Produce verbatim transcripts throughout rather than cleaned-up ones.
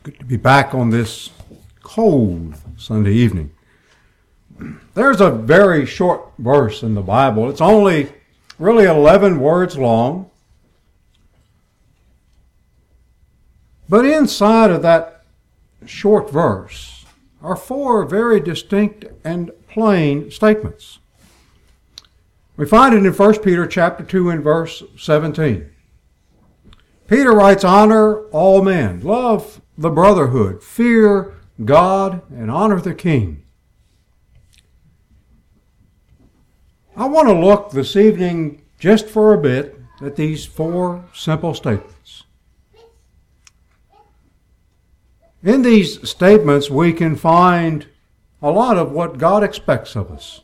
Good to be back on this cold Sunday evening. There's a very short verse in the Bible. It's only really eleven words long. But inside of that short verse are four very distinct and plain statements. We find it in First Peter chapter two and verse seventeen. Peter writes, "Honor all men, love the brotherhood, fear God, and honor the king." I want to look this evening just for a bit at these four simple statements. In these statements, we can find a lot of what God expects of us.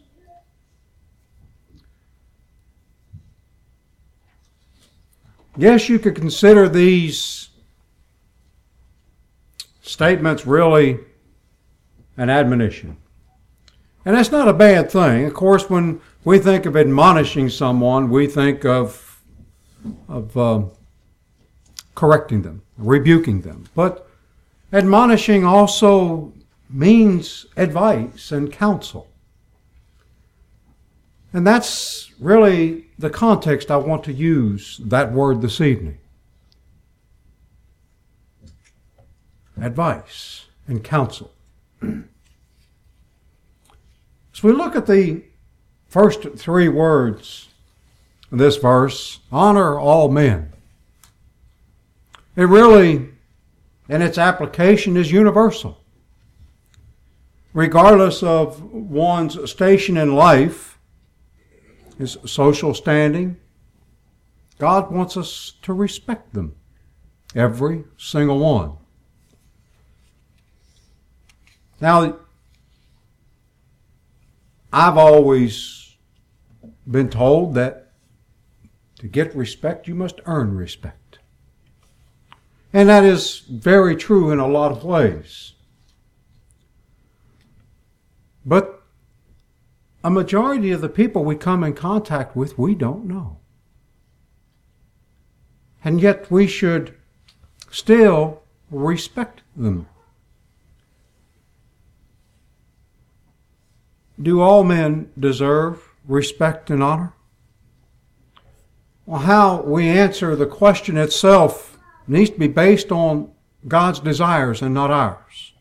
Yes, you could consider these statements really an admonition. And that's not a bad thing. Of course, when we think of admonishing someone, we think of, of uh, correcting them, rebuking them. But admonishing also means advice and counsel. And that's really the context I want to use that word this evening. Advice and counsel. As we look at the first three words in this verse, honor all men. It really, in its application, is universal. Regardless of one's station in life, his social standing, God wants us to respect them, every single one. Now, I've always been told that to get respect, you must earn respect. And that is very true in a lot of ways. But a majority of the people we come in contact with, we don't know. And yet we should still respect them. Do all men deserve respect and honor? Well, how we answer the question itself needs to be based on God's desires and not ours.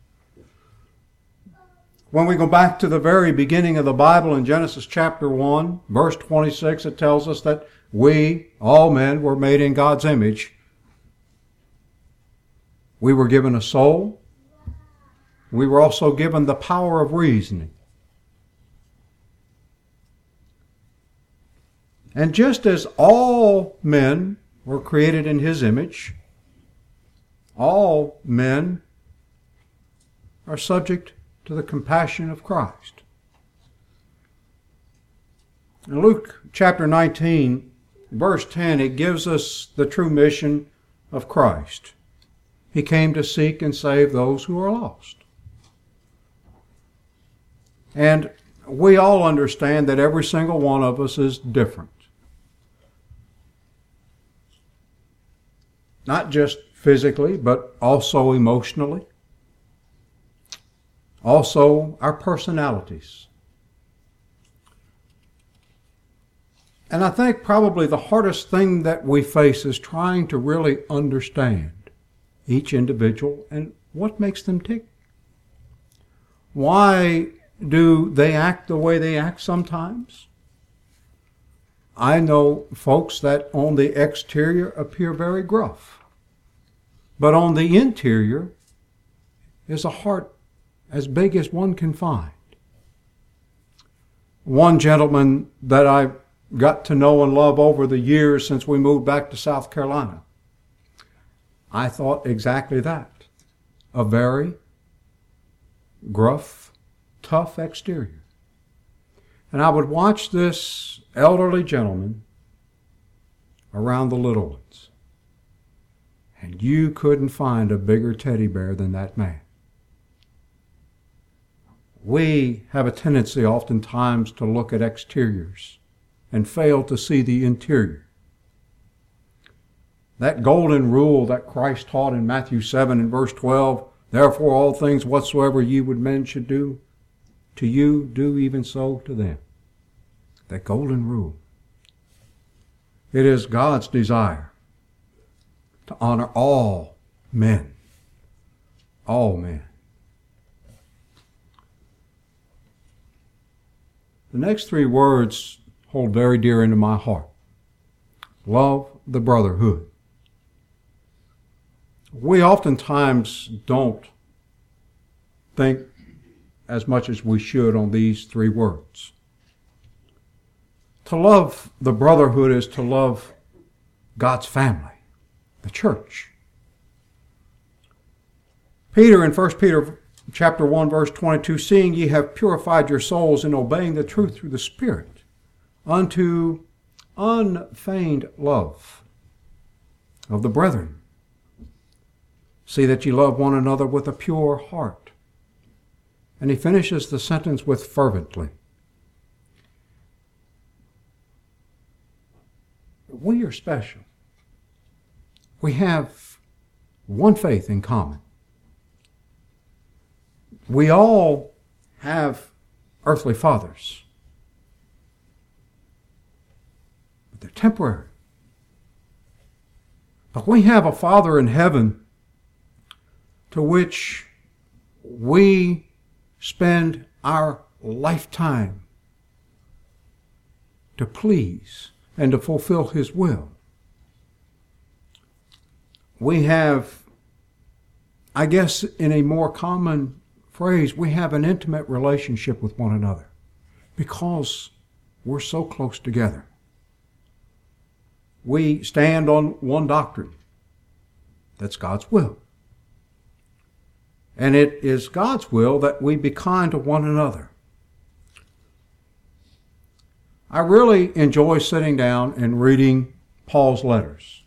When we go back to the very beginning of the Bible in Genesis chapter one, verse twenty-six, it tells us that we, all men, were made in God's image. We were given a soul. We were also given the power of reasoning. And just as all men were created in His image, all men are subject to the compassion of Christ. In Luke chapter nineteen, verse ten, it gives us the true mission of Christ. He came to seek and save those who are lost. And we all understand that every single one of us is different. Not just physically, but also emotionally. Also our personalities. And I think probably the hardest thing that we face is trying to really understand each individual and what makes them tick. Why do they act the way they act sometimes? I know folks that on the exterior appear very gruff. But on the interior is a heart as big as one can find. One gentleman that I got to know and love over the years since we moved back to South Carolina, I thought exactly that. A very gruff, tough exterior. And I would watch this elderly gentleman around the little ones. And you couldn't find a bigger teddy bear than that man. We have a tendency oftentimes to look at exteriors and fail to see the interior. That golden rule that Christ taught in Matthew seven and verse twelve, therefore all things whatsoever ye would men should do, to you do even so to them. That golden rule. It is God's desire to honor all men. All men. The next three words hold very dear into my heart. Love the brotherhood. We oftentimes don't think as much as we should on these three words. To love the brotherhood is to love God's family, the church. Peter in First Peter chapter one, verse twenty-two, seeing ye have purified your souls in obeying the truth through the Spirit, unto unfeigned love of the brethren. See that ye love one another with a pure heart. And he finishes the sentence with fervently. We are special. We have one faith in common. We all have earthly fathers. But they're temporary. But we have a Father in heaven to which we spend our lifetime to please and to fulfill His will. We have, I guess in a more common phrase, we have an intimate relationship with one another because we're so close together. We stand on one doctrine. That's God's will. And it is God's will that we be kind to one another. I really enjoy sitting down and reading Paul's letters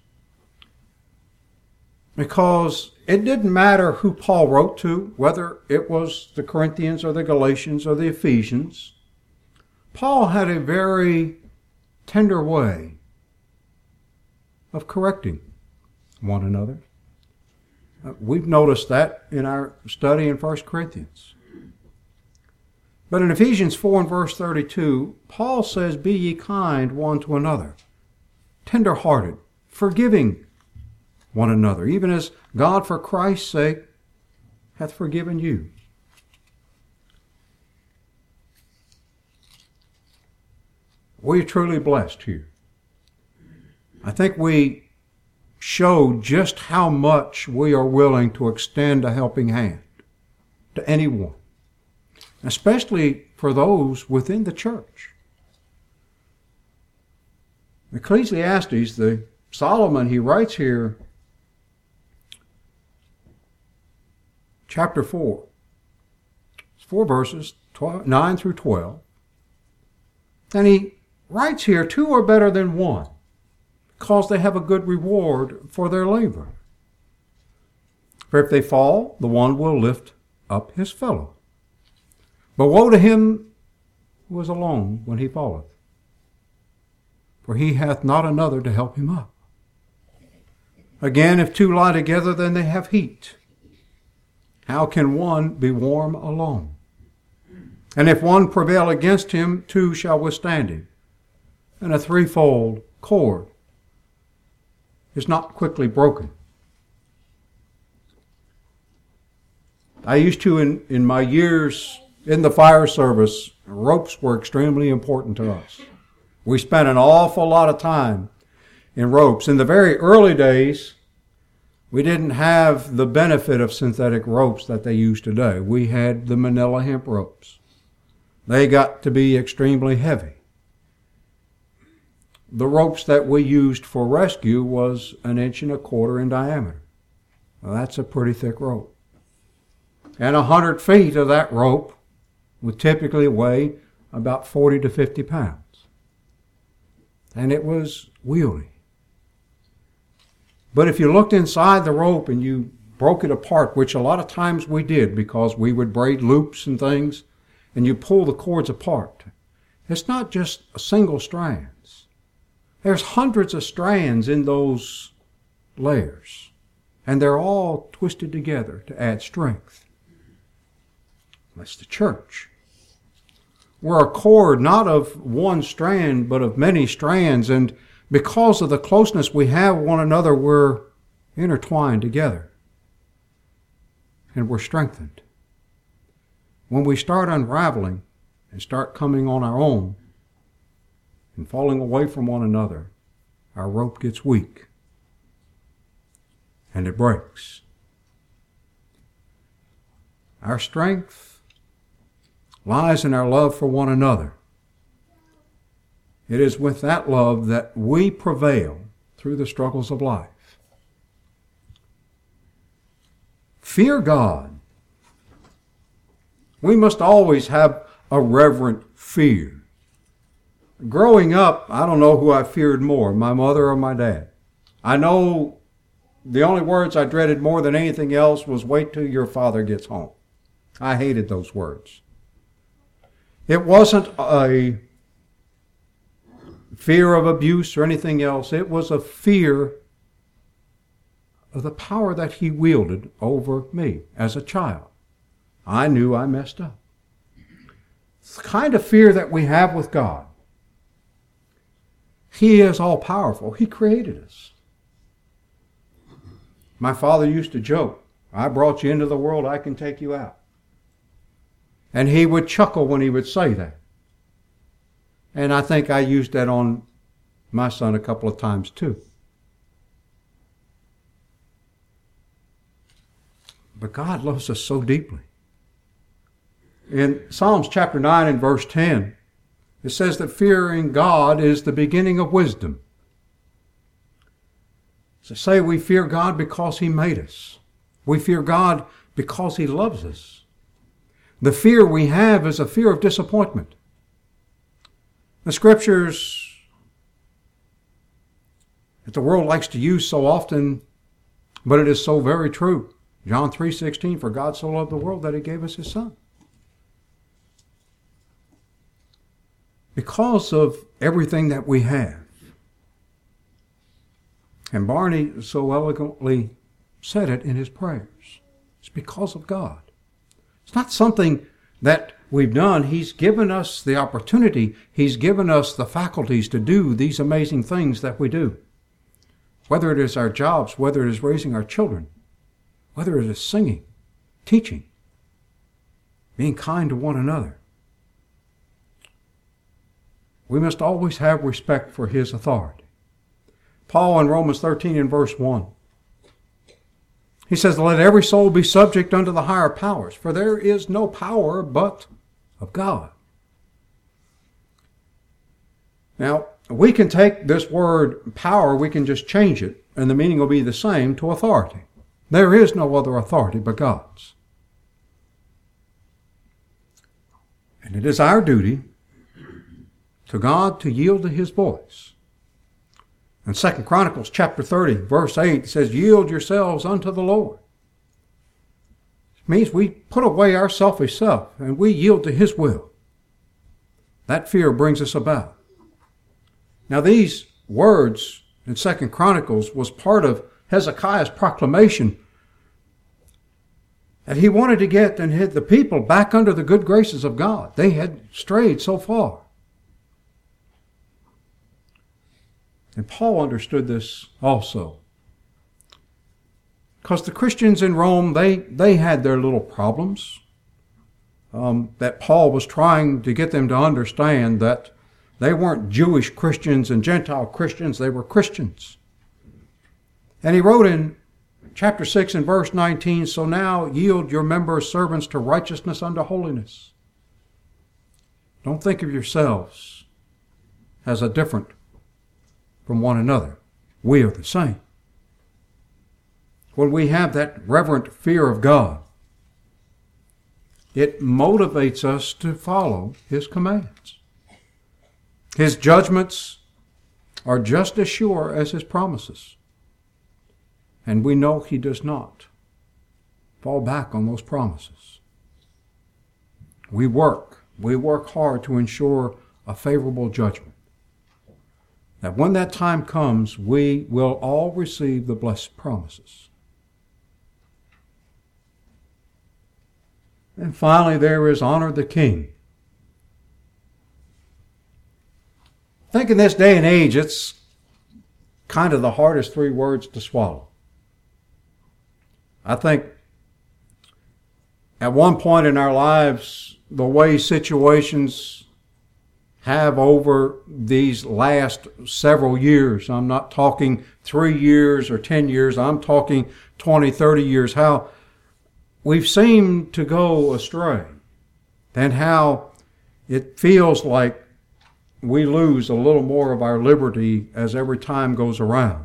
because it didn't matter who Paul wrote to, whether it was the Corinthians or the Galatians or the Ephesians. Paul had a very tender way of correcting one another. Uh, we've noticed that in our study in First Corinthians. But in Ephesians four and verse thirty-two, Paul says, be ye kind one to another, tender-hearted, forgiving one another, even as God for Christ's sake hath forgiven you. We are truly blessed here. I think we show just how much we are willing to extend a helping hand to anyone, especially for those within the church. Ecclesiastes, the Solomon, he writes here, chapter four, four verses, twelve, nine through twelve, and he writes here, two are better than one, because they have a good reward for their labor. For if they fall, the one will lift up his fellow. But woe to him who is alone when he falleth, for he hath not another to help him up. Again, if two lie together, then they have heat. How can one be warm alone? And if one prevail against him, two shall withstand him. And a threefold cord is not quickly broken. I used to, in, in my years in the fire service, ropes were extremely important to us. We spent an awful lot of time in ropes. In the very early days, we didn't have the benefit of synthetic ropes that they use today. We had the manila hemp ropes. They got to be extremely heavy. The ropes that we used for rescue was an inch and a quarter in diameter. Well, that's a pretty thick rope. And a hundred feet of that rope would typically weigh about forty to fifty pounds. And it was wieldy. But if you looked inside the rope and you broke it apart, which a lot of times we did because we would braid loops and things, and you pull the cords apart, it's not just a single strand. There's hundreds of strands in those layers, and they're all twisted together to add strength. That's the church. We're a cord not of one strand, but of many strands, and because of the closeness we have with one another, we're intertwined together, and we're strengthened. When we start unraveling and start coming on our own and falling away from one another, our rope gets weak and it breaks. Our strength lies in our love for one another. It is with that love that we prevail through the struggles of life. Fear God. We must always have a reverent fear. Growing up, I don't know who I feared more, my mother or my dad. I know the only words I dreaded more than anything else was, "Wait till your father gets home." I hated those words. It wasn't a fear of abuse or anything else. It was a fear of the power that he wielded over me as a child. I knew I messed up. It's the kind of fear that we have with God. He is all-powerful. He created us. My father used to joke, "I brought you into the world, I can take you out." And he would chuckle when he would say that. And I think I used that on my son a couple of times too. But God loves us so deeply. In Psalms chapter nine and verse ten, it says that fearing God is the beginning of wisdom. So say we fear God because he made us. We fear God because he loves us. The fear we have is a fear of disappointment. The scriptures that the world likes to use so often, but it is so very true. John three sixteen, "For God so loved the world that he gave us his Son." Because of everything that we have. And Barney so eloquently said it in his prayers. It's because of God. It's not something that we've done. He's given us the opportunity. He's given us the faculties to do these amazing things that we do. Whether it is our jobs, whether it is raising our children, whether it is singing, teaching, being kind to one another. We must always have respect for his authority. Paul in Romans thirteen and verse one, he says, "Let every soul be subject unto the higher powers, for there is no power but of God." Now, we can take this word power, we can just change it, and the meaning will be the same to authority. There is no other authority but God's. And it is our duty to God to yield to his voice. In Second Chronicles chapter thirty, verse eight, it says, "Yield yourselves unto the Lord." It means we put away our selfish self and we yield to his will. That fear brings us about. Now these words in Second Chronicles was part of Hezekiah's proclamation that he wanted to get and hit the people back under the good graces of God. They had strayed so far. And Paul understood this also. Because the Christians in Rome, they, they had their little problems um, that Paul was trying to get them to understand, that they weren't Jewish Christians and Gentile Christians, they were Christians. And he wrote in chapter six and verse nineteen, "So now yield your members servants to righteousness unto holiness." Don't think of yourselves as a different from one another. We are the same. When we have that reverent fear of God, it motivates us to follow his commands. His judgments are just as sure as his promises. And we know he does not fall back on those promises. We work. We work hard to ensure a favorable judgment. that when that time comes, we will all receive the blessed promises. And finally, there is honor the king. I think in this day and age, it's kind of the hardest three words to swallow. I think at one point in our lives, the way situations have over these last several years, I'm not talking three years or ten years, I'm talking twenty, thirty years, how we've seemed to go astray and how it feels like we lose a little more of our liberty as every time goes around.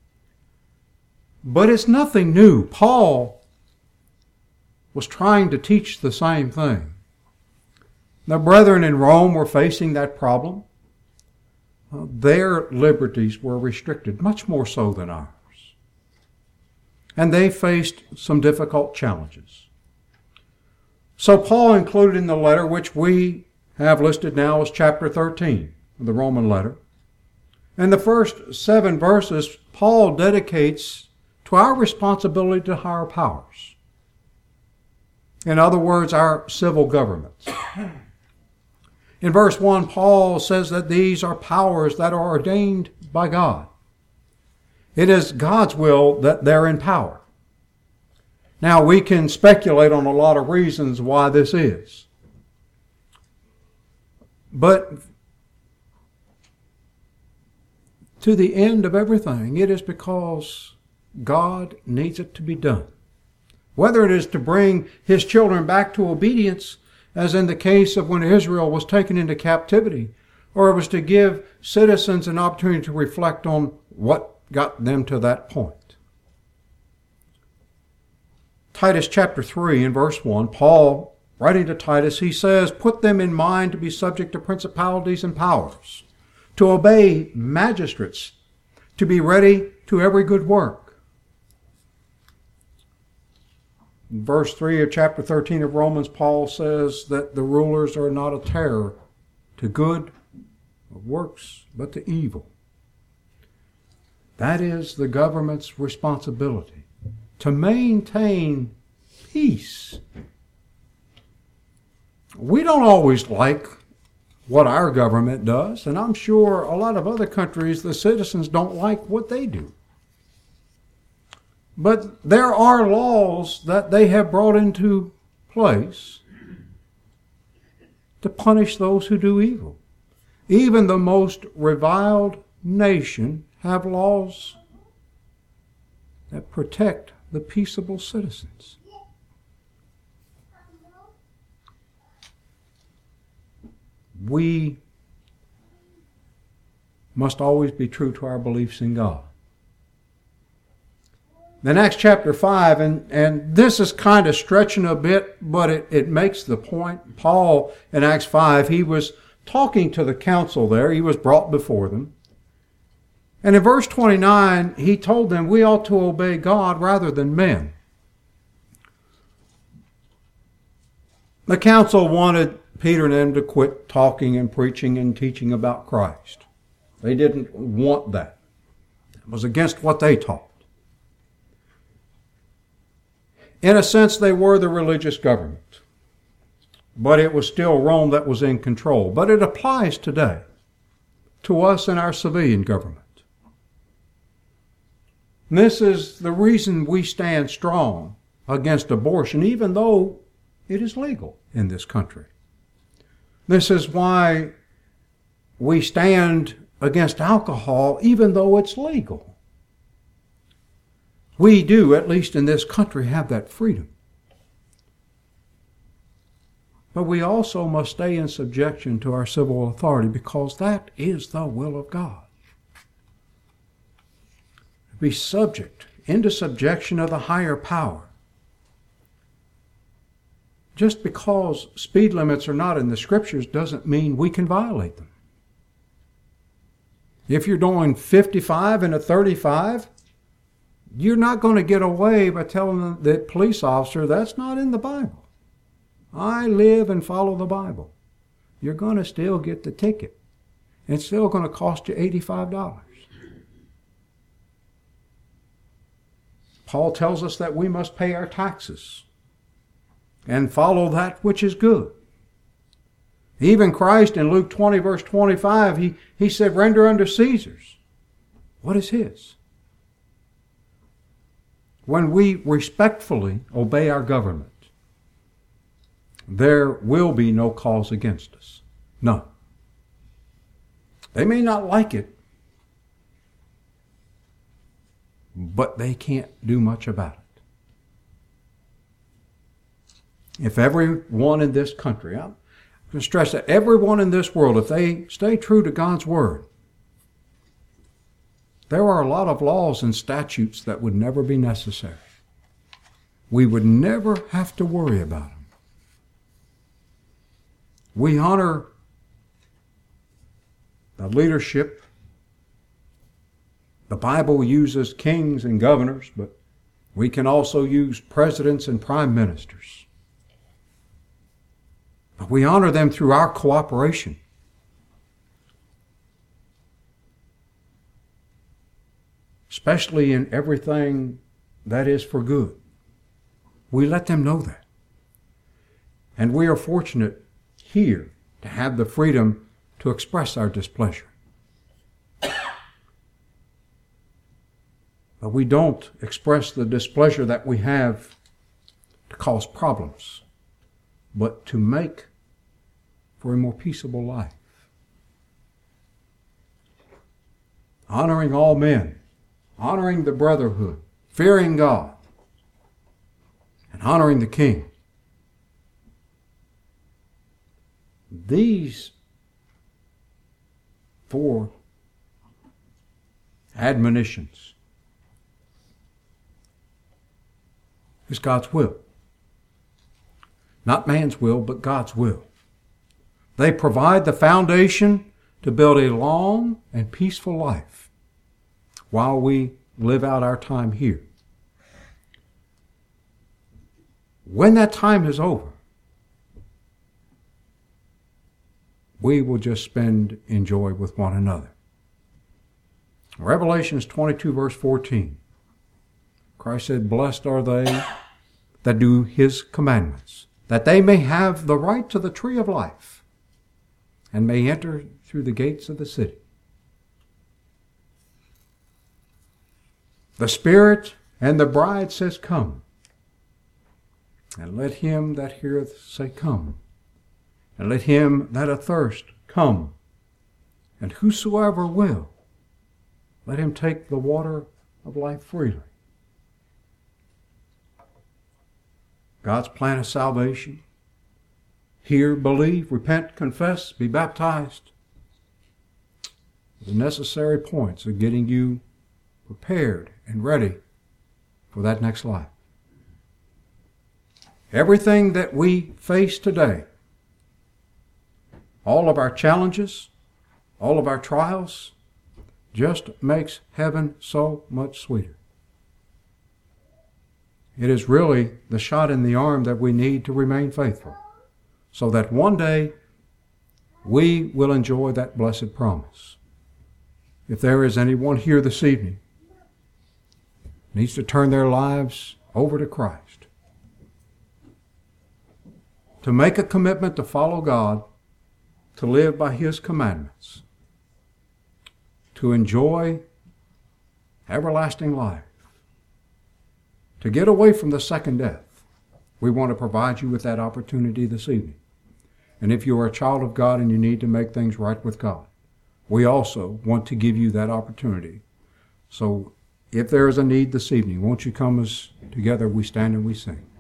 But it's nothing new. Paul was trying to teach the same thing. The brethren in Rome were facing that problem. Uh, their liberties were restricted, much more so than ours. And they faced some difficult challenges. So Paul included in the letter, which we have listed now as chapter thirteen of the Roman letter. And the first seven verses, Paul dedicates to our responsibility to higher powers. In other words, our civil governments. In verse one, Paul says that these are powers that are ordained by God. It is God's will that they're in power. Now, we can speculate on a lot of reasons why this is. But to the end of everything, it is because God needs it to be done. Whether it is to bring His children back to obedience, as in the case of when Israel was taken into captivity, or it was to give citizens an opportunity to reflect on what got them to that point. Titus chapter three and verse one, Paul, writing to Titus, he says, "Put them in mind to be subject to principalities and powers, to obey magistrates, to be ready to every good work." In verse three of chapter thirteen of Romans, Paul says that the rulers are not a terror to good works, but to evil. That is the government's responsibility, to maintain peace. We don't always like what our government does, and I'm sure a lot of other countries, the citizens don't like what they do. But there are laws that they have brought into place to punish those who do evil. Even the most reviled nation have laws that protect the peaceable citizens. We must always be true to our beliefs in God. Then Acts chapter five, and, and this is kind of stretching a bit, but it, it makes the point. Paul in Acts five, he was talking to the council there. He was brought before them. And in verse twenty-nine, he told them we ought to obey God rather than men. The council wanted Peter and them to quit talking and preaching and teaching about Christ. They didn't want that. It was against what they taught. In a sense, they were the religious government. But it was still Rome that was in control. But it applies today to us in our civilian government. And this is the reason we stand strong against abortion, even though it is legal in this country. This is why we stand against alcohol, even though it's legal. We do, at least in this country, have that freedom. But we also must stay in subjection to our civil authority, because that is the will of God. Be subject, into subjection of the higher power. Just because speed limits are not in the Scriptures doesn't mean we can violate them. If you're doing fifty-five and a thirty-five, you're not going to get away by telling the police officer, that's not in the Bible. I live and follow the Bible. You're going to still get the ticket. and it's still going to cost you eighty-five dollars. Paul tells us that we must pay our taxes and follow that which is good. Even Christ in Luke twenty, verse twenty-five, he, he said, render unto Caesar's what is his. When we respectfully obey our government, there will be no cause against us. None. They may not like it, but they can't do much about it. If everyone in this country, I'm going to stress that everyone in this world, if they stay true to God's Word, there are a lot of laws and statutes that would never be necessary. We would never have to worry about them. We honor the leadership. The Bible uses kings and governors, but we can also use presidents and prime ministers. But we honor them through our cooperation. Especially in everything that is for good. We let them know that. And we are fortunate here to have the freedom to express our displeasure. But we don't express the displeasure that we have to cause problems, but to make for a more peaceable life. Honoring all men, honoring the brotherhood, fearing God, and honoring the king. These four admonitions is God's will. Not man's will, but God's will. They provide the foundation to build a long and peaceful life while we live out our time here. When that time is over, we will just spend in joy with one another. Revelations twenty-two, verse fourteen. Christ said, blessed are they that do his commandments, that they may have the right to the tree of life and may enter through the gates of the city. The Spirit and the bride says, come. And let him that heareth say, come. And let him that athirst come. And whosoever will, let him take the water of life freely. God's plan of salvation. Hear, believe, repent, confess, be baptized. The necessary points of getting you prepared and ready for that next life. Everything that we face today, all of our challenges, all of our trials, just makes heaven so much sweeter. It is really the shot in the arm that we need to remain faithful, so that one day we will enjoy that blessed promise. If there is anyone here this evening who needs to turn their lives over to Christ, to make a commitment to follow God, to live by his commandments, to enjoy everlasting life, to get away from the second death, we want to provide you with that opportunity this evening. And if you are a child of God and you need to make things right with God, we also want to give you that opportunity. So if there is a need this evening, won't you come as together we stand and we sing.